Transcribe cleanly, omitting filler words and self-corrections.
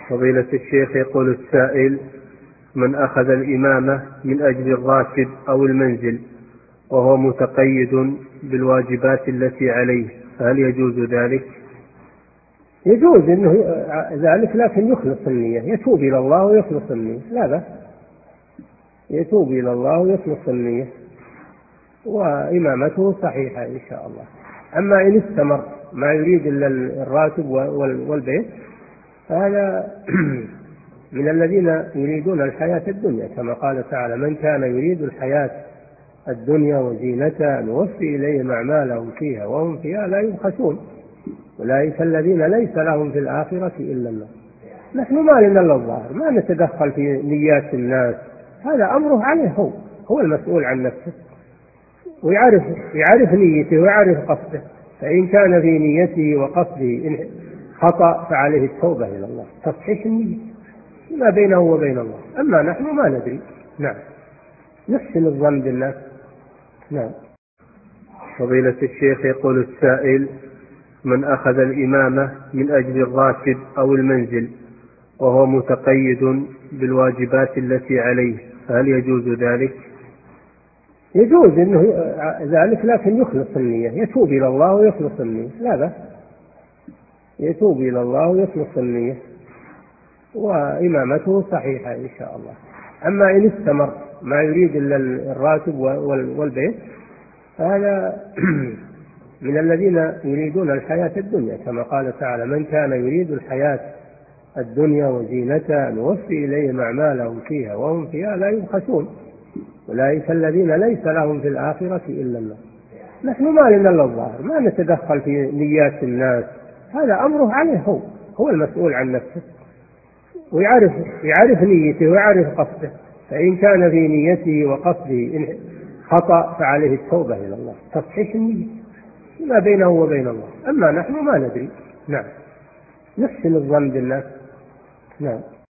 فضيلة الشيخ، يقول السائل: من أخذ الإمامة من أجل الراتب أو المنزل وهو متقيد بالواجبات التي عليه، فهل يجوز ذلك؟ يجوز إنه ذلك، لكن يخلص النية، يتوب إلى الله ويخلص النية، لا بأس، يتوب إلى الله ويخلص النية وإمامته صحيحة إن شاء الله. أما إن استمر ما يريد إلا الراتب والبيت فهذا من الذين يريدون الحياة الدنيا، كما قال تعالى: من كان يريد الحياة الدنيا وزينتها نوفي إليهم أعمالهم فيها وهم فيها لا يبخسون، أولئك الذين ليس لهم في الآخرة إلا النار. نحن ما لنا إلا الظاهر، ما نتدخل في نيات الناس، هذا أمره عليه، هو المسؤول عن نفسه، ويعرف نيته ويعرف قصده، فإن كان في نيته وقصده خطأ فعليه التوبة إلى الله، تصحيح النية ما بينه وبين الله. أما نحن ما ندري، نعم، نحسن الظن بالناس. نعم. فضيلة الشيخ، يقول السائل: من أخذ الإمامة من أجل الراتب أو المنزل وهو متقيد بالواجبات التي عليه، فهل يجوز ذلك؟ يجوز إنه ذلك، لكن يخلص النية، يتوب إلى الله ويخلص النية، لا بأس، يتوب إلى الله ويخلص النية وإمامته صحيحة إن شاء الله. أما إن استمر ما يريد إلا الراتب والبيت فهذا من الذين يريدون الحياة الدنيا، كما قال تعالى: من كان يريد الحياة الدنيا وزينتها نوفي إليهم أعمالهم فيها وهم فيها لا يبخسون، أولئك الذين ليس لهم في الآخرة إلا النار. نحن ما لنا إلا الظاهر، ما نتدخل في نيات الناس، هذا أمره عليه، هو المسؤول عن نفسه، ويعرف نيته ويعرف قصده، فإن كان في نيته وقصده خطأ فعليه التوبة إلى الله، تصحيح النية ما بينه وبين الله. أما نحن ما ندري، نعم، نحسن الظن بالناس. نعم.